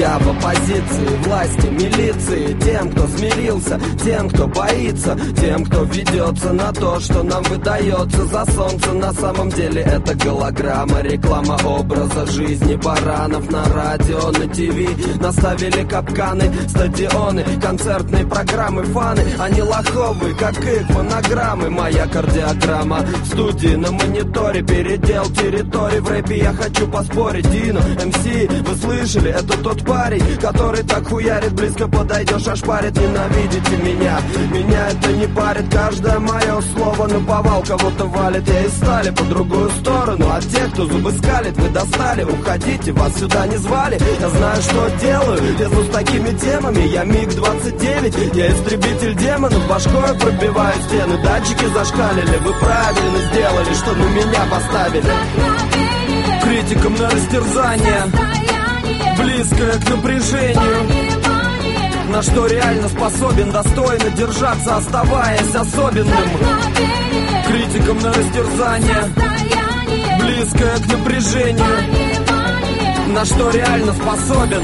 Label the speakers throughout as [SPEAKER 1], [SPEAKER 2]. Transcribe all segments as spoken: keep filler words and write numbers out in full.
[SPEAKER 1] Я в оппозиции власти, милиции, тем, кто смирился, тем, кто боится, тем, кто ведется на то, что нам выдается за солнце. На самом деле это голограмма, реклама образа жизни баранов на радио, на ТВ. Наставили капканы, стадионы, концертные программы, фаны. Они лоховые, как их фонограммы. Моя кардиограмма в студии на мониторе. Передел территорий в рэпе, я хочу поспорить. Дино, эм си, вы слышали? Это тот парень, который так хуярит. Близко подойдешь, ошпарит. Ненавидите меня, меня это не парит. Каждое мое слово наповал, кого-то валит. Я из стали по другую сторону от тех, кто зубы скалит. Вы достали, уходите, вас сюда не звали. Я знаю, что делаю, лезу с такими темами. Я миг двадцать девять, я истребитель демонов. Башкой пробиваю стены, датчики зашкалили. Вы правильно сделали, что на меня поставили. Критикам на растерзание, близкое к напряжению. На что реально способен достойно держаться, оставаясь особенным. Критикам на растерзание, близкое к напряжению. На что реально способен.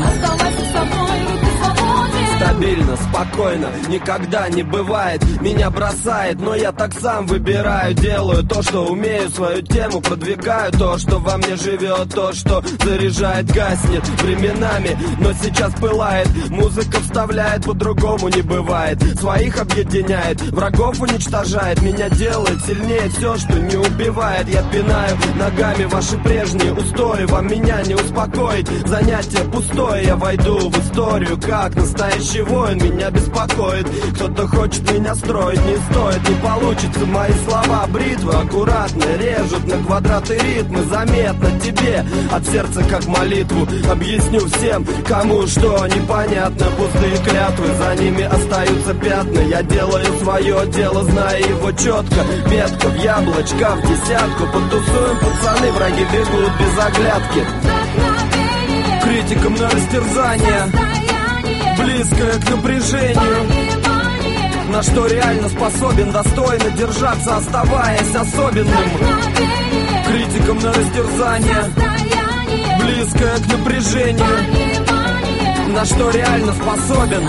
[SPEAKER 1] Стабильно, спокойно, никогда не бывает. Меня бросает, но я так сам выбираю. Делаю то, что умею, свою тему продвигаю. То, что во мне живет, то, что заряжает, гаснет временами, но сейчас пылает. Музыка вставляет, по-другому не бывает. Своих объединяет, врагов уничтожает. Меня делает сильнее все, что не убивает. Я пинаю ногами ваши прежние устои. Вам меня не успокоить, занятие пустое. Я войду в историю как настоящий воин. Меня беспокоит, кто-то хочет меня строить. Не стоит, не получится. Мои слова бритвы аккуратно режут на квадраты ритмы. Заметно тебе от сердца как молитву. Объясню всем, кому что непонятно. Пустые клятвы, за ними остаются пятна. Я делаю свое дело, зная его четко. Ветка в яблочко, в десятку. Потусуем, пацаны, враги бегут без оглядки. Критикам на растерзание, близкое к напряжению. На что реально способен достойно держаться, оставаясь особенным. Критикам на растерзание, близкое к напряжению. На что реально способен.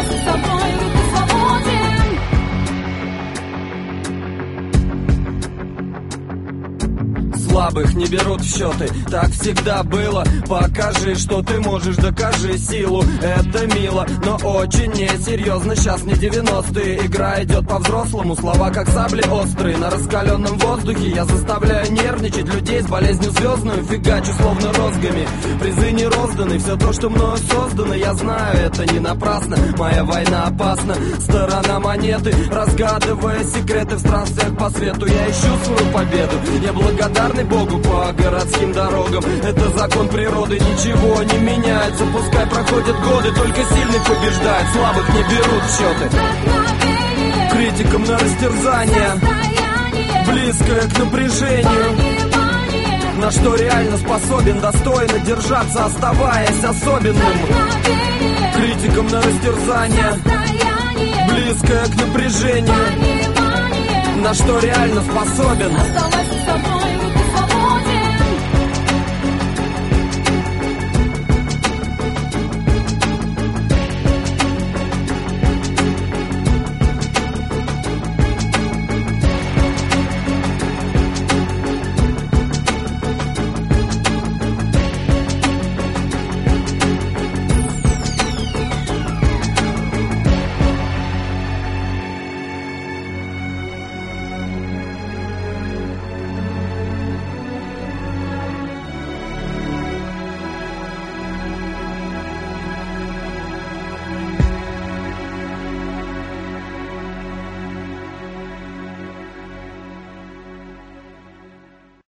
[SPEAKER 1] Слабых не берут в счеты, так всегда было. Покажи, что ты можешь, докажи силу. Это мило, но очень несерьезно. Сейчас не девяностые, игра идет по-взрослому. Слова как сабли острые на раскаленном воздухе. Я заставляю нервничать людей с болезнью звездную. Фигачу словно розгами, призы не розданы. Все то, что мною создано, я знаю, это не напрасно. Моя война опасна, сторона монеты. Разгадывая секреты в странствиях по свету, я ищу свою победу. Я благодарный Богу по городским дорогам. Это закон природы, ничего не меняется. Пускай проходят годы, только сильный побеждает. Слабых не берут в счеты. Критикам на растерзание, близкое к напряжению. На что реально способен достойно держаться, оставаясь особенным. Критикам на растерзание, близкое к напряжению. На что реально способен.